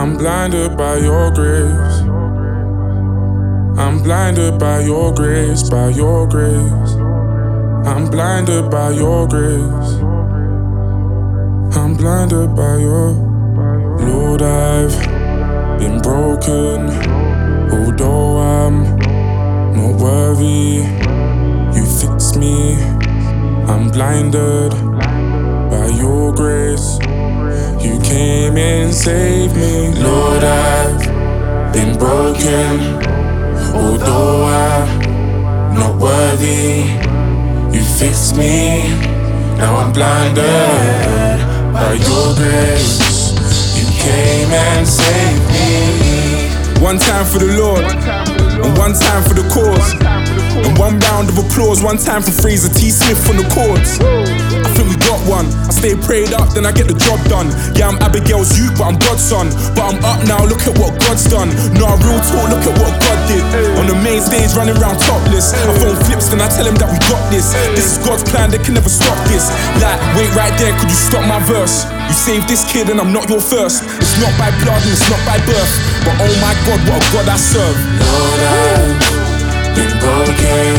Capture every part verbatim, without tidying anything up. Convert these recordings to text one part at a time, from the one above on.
I'm blinded by your grace. I'm blinded by your grace, by your grace. I'm blinded by your grace. I'm blinded by your Lord, I've been broken. Although I'm not worthy, you fix me. I'm blinded by your grace. You came and saved me. Lord, I've been broken. Although I'm not worthy, you fixed me. Now I'm blinded by your grace. You came and saved me. One time for the Lord, and one time for the cause, and one round of applause, one time for Fraser T. Smith on the chords. I think we got one. I stay prayed up, then I get the job done. Yeah, I'm Abigail's youth, but I'm God's son. But I'm up now, look at what God's done. Nah, real talk, look at what God did. On the main stage, running around topless. I phone flips, then I tell him that we got this. This is God's plan, they can never stop this. Like, wait right there, could you stop my verse? You saved this kid and I'm not your first. It's not by blood and it's not by birth, but oh my God, what a God I serve. Lord, I've been broken.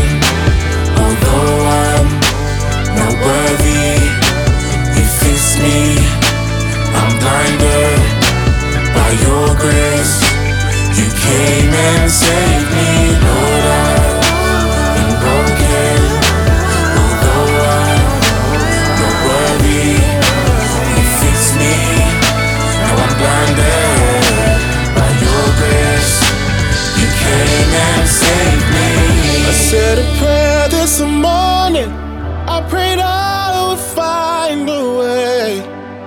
Although I'm not worthy, you fixed me. I'm blinded by your grace. You came and saved me. Lord, I've been broken. Although I'm not worthy, you fixed me. Now I'm blinded by your grace. You came and saved me. I said a prayer this morning. I prayed I would find a way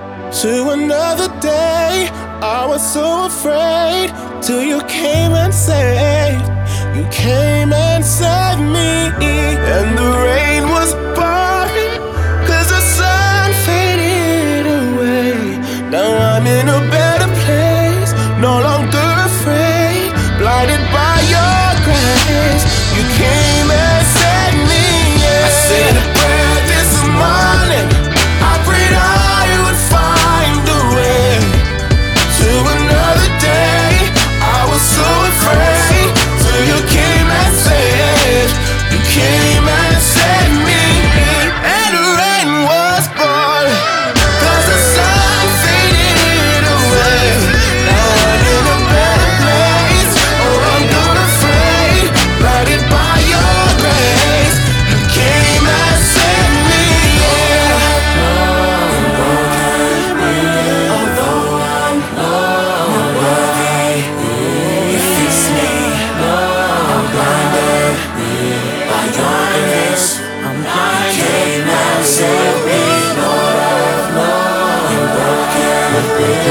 to another day. I was so afraid till you came and saved. You came and saved me. And the rain was pouring, cause the sun faded away. Now I'm in a better place, no longer afraid. Blinded by your grace, you came and saved me. Yeah. I said a prayer this morning. I prayed I would find a way to another day. I was so afraid till you came and saved. You came and saved me. And the rain was pouring, cause the sun faded away. Now I'm in a better place, oh I'm not afraid. Blinded by your grace, you came and saved me. Yeah. Although I'm not worthy, you fixed me. I'm blinded by your grace. I'm blinded. You came and saved me. Lord, I've been broken.